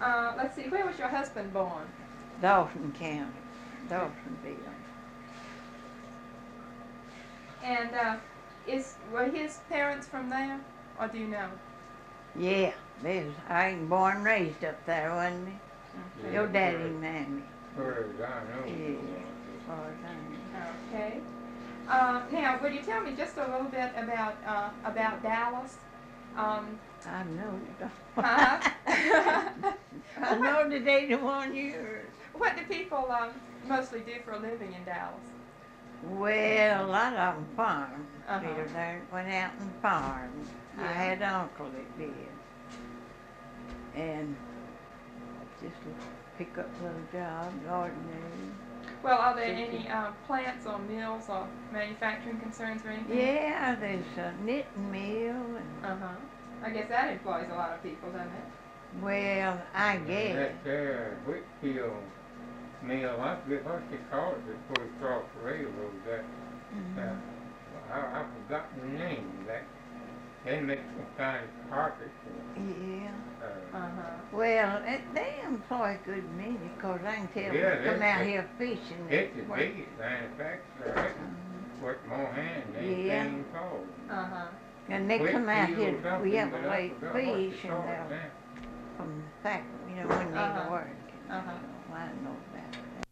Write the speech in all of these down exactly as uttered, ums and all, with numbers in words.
Uh, let's see, where was your husband born? Dawson County, Dawsonville. And uh, is were his parents from there, or do you know? Yeah, they was, I was born and raised up there, wasn't he? Okay. Your daddy and mammy. Where as I know. Yeah, as far as I know. Okay. Uh, now, would you tell me just a little bit about uh, about Dallas? Um, I know it. uh-huh. I know the eighty-one years. What do people um, mostly do for a living in Dallas? Well, a lot of them farmed. Uh-huh. They learned, went out and farmed. Yeah. I had an uncle that did. And just pick up little jobs, ordinary. Well, are there any uh, plants or mills or manufacturing concerns or anything? Yeah, there's a knitting mill. And, Uh-huh. I guess that employs a lot of people, doesn't it? well, I guess. That uh, Whitfield mill, I forget what they call it before you cross the railroad. That, Mhm. uh, I, I forgot the name. That they make some kind of carpet. Yeah. Uh, Uh-huh. Well, it, they employ a good many, because I can tell Yeah, they come that's out it. here fishing. it's the work. biggest manufacturer. Mhm. What more hand they Yeah. can call. Uh-huh. And they come out Whitfield here, we something, have but a I lake forgot what they fish, and call it they'll, now. from the factory, you know, when they Uh-huh. go work. Uh-huh. So I know about that.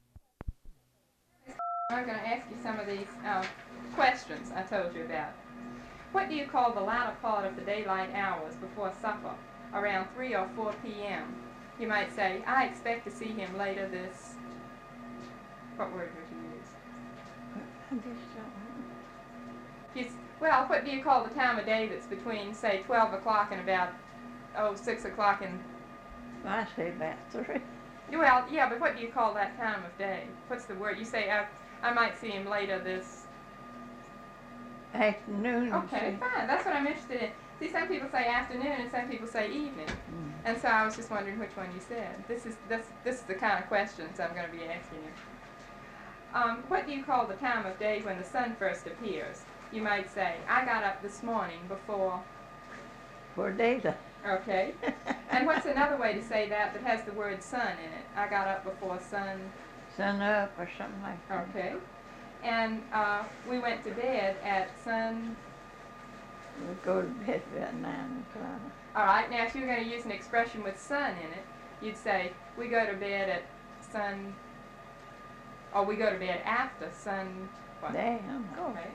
I'm going to ask you some of these uh, questions I told you about. What do you call the latter part of the daylight hours before supper, around three or four p.m.? You might say, I expect to see him later this... What word would you use? I just don't know. You s- well, what do you call the time of day that's between, say, twelve o'clock and about, oh, six o'clock and... I say about three. Well, yeah, but what do you call that time of day? What's the word? You say, I, I might see him later this... Afternoon. Okay, see. fine. That's what I'm interested in. See, some people say afternoon and some people say evening. Mm. And so I was just wondering which one you said. This is this this is the kind of questions I'm going to be asking you. Um, what do you call the time of day when the sun first appears? You might say, I got up this morning before... For daylight. Okay. And what's another way to say that that has the word sun in it? I got up before sun... Sun up or something like that. Okay. And uh, we went to bed at sun... We go to bed about nine o'clock. All right, now if you were going to use an expression with sun in it, you'd say, we go to bed at sun, or we go to bed after sun, what? Damn. Okay.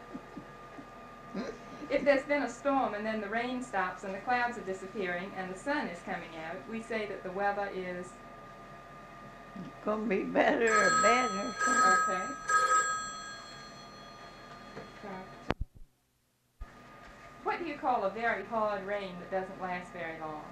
If there's been a storm and then the rain stops and the clouds are disappearing and the sun is coming out, we say that the weather is, It's gonna be better or better. okay. What do you call a very hard rain that doesn't last very long?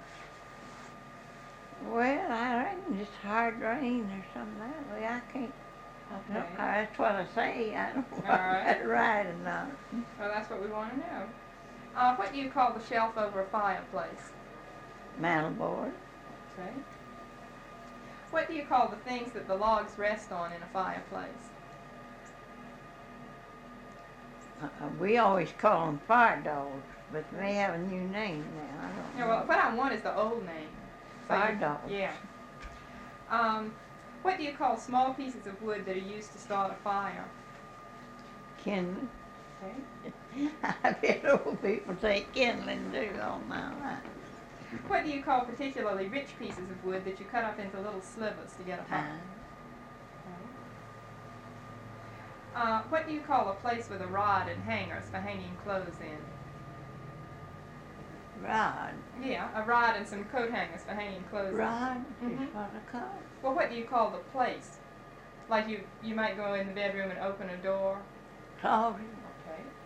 Well, I reckon just hard rain or something that way. I can't. No, Okay. that's what I say. I don't know if All right. that's right or not. Well, that's what we want to know. Uh, what do you call the shelf over a fireplace? Mantelboard. Okay. What do you call the things that the logs rest on in a fireplace? Uh, we always call them fire dogs, but they have a new name now. I don't Yeah, know. well, what I want is the old name. So Fire you- dogs. Yeah. Um, what do you call small pieces of wood that are used to start a fire? Kindling. Okay. I've heard old people say kindling do all my life. What do you call particularly rich pieces of wood that you cut up into little slivers to get a fire? Uh, Uh, what do you call a place with a rod and hangers for hanging clothes in? Rod. Yeah, a rod and some coat hangers for hanging clothes in. Rod Mhm. is what I call it. Well, what do you call the place? Like you, you might go in the bedroom and open a door. Closet. Okay.